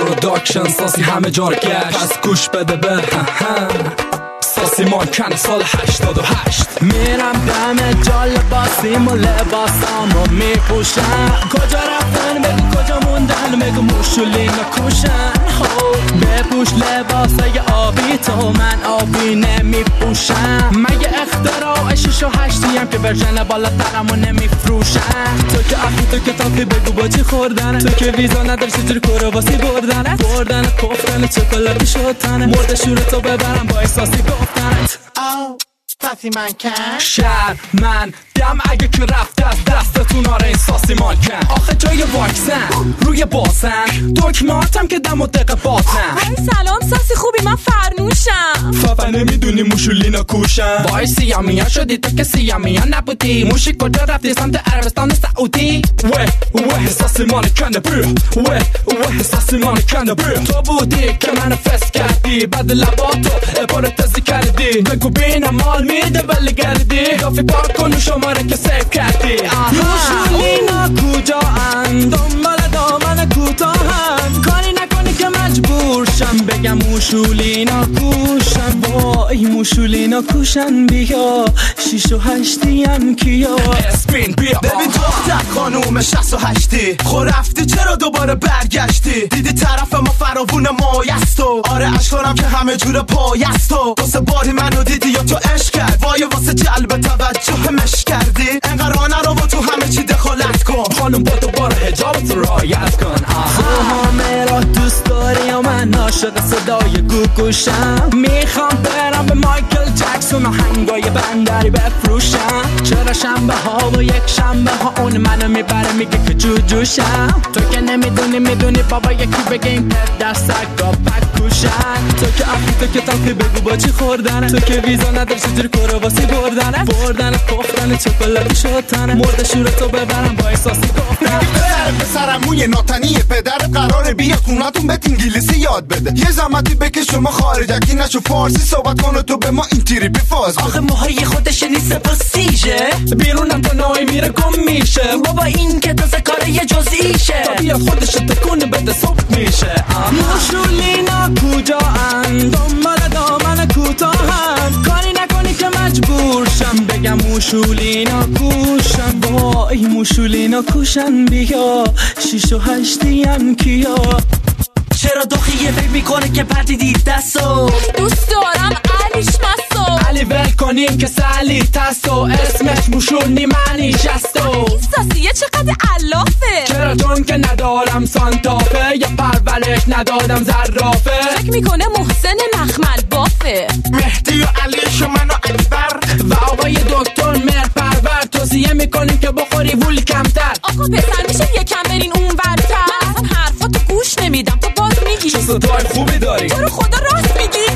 پروداکشن ساسی همه جا رو گشت، پس گوش بده به ساسی مانکن سال 88. میرم دم جا لباسیم و لباسامو میپوشم، کجا رفتن بگو کجا موندن، بگو موشولین و کوشن. بپوش لباسای آبی تو، من آبی نمیپوشم. مگه اختراع 6 و 8یم که ورژن بالاترمو نمیفروشم. تو که اخی تو که تاپی بگو با چی خوردنه، تو که ویزا نداری چجوری کرواسی بردنت، بردن کفتن چکلاتی شدنه، مرد شورتو ببرم با احساسی گفتنت. ساسی مانکن شهر من دم اگه که رفته از دستتون آره این ساسی مانکن. آخه جای واکسن روی باسن، دکماتم که دم و دقه باتن. سلام ساسی خوبی؟ من فرنوشم. فقط نمیدونی موشولینا کوشن. وای سیامیا شدی تو که سیامیا نبودی، موشی کجا رفتی سمت عربستان سعودی. وه ساسی مانکن برو، وه ساسی مانکن برو. تو بودی که منو فس کردی، بعد لباتو ابارتزی کردی، بگو بینم مال میده ولی گردی، دافی پاک کن شماره که سیف کردی. موشولینا کجا اند، دنبال دامن کوتاهن، کاری نکنی که مجبور شم بگم موشولینا کوشن. وای موشولینا کوشن، بیا 6 و 8یم کیا. اسپین بیا ببین دختر خانوم 68، خو رفتی چرا دوباره برگشتی، دیدی طرف ما فراوون مایستو. آره اشکارم که همه جور پایستو، دو سه باری منو دیدی یا تو عشق کرد، وای واسه جلب توجه مش کردی، انقدر رو با تو همه چی دخالت کن. خانم با دوباره حجابت رو رعایت کن. تو همه را دوست داری و من عاشق صدای گوگوشم، میخوام برم به مایکل جکسون و هنگای بندری بفروشم. چرا شنبه ها و یک شنبه ها اون منو میبره میگه که جوجوشم. تو که نمیدونی میدونی بابا یکی بگه این پد در سگا بکوشن. تو که اخی تو که تاکی بگو با چی خوردنه، تو که ویزا نداری چجوری کرواسی بردنه، بردن کفتن چکلاتی شدنه، مرد شورتو ببرم با احساسی گفتن. پسرم موی ناتنیه، پدرت قراره بیاد خونتون بهت انگلیسی یاد بده، یه زحمتی بکش شما خارجکی نشو فارسی صحبت کن و تو به ما این تیری بفاز بده. آخه موهای خودش نیست پسیجه، بیرونم تا نایی میره گم میشه، بابا این که تازه کار یه جزئیشه، تا بیا خودش تکونه بده صبح میشه. موشولینا کجا اند، دنبال دامن کوتاهن، کاری نکنی که مجبور شم بگم موشولینا کوشن. وای موشولینا کوشن، بیا 6 و 8یم کیا. چرا دخیه فکر میکنه که پردیدی دستو، دوست دارم علیش مسو، علی ول کنیم که سالی تستو، اسمش موشونی معنی شستو. این ساسیه چقدر علافه، چرا چون که ندارم سانتافه، یا پرورش ندادم زرافه. فکر میکنه محسن نخمل بافه، مهدی و علیش و من و اکبر و آقای دکتر مهر پرور، توصیه میکنیم که بخوری وول کمتر. آقا پسر میشه یکم برین اون ورتر، من اصلا حرفاتو گوش نمیدم تو باز میگی. چه صدای خوبی داری، تو رو خدا راست میگی.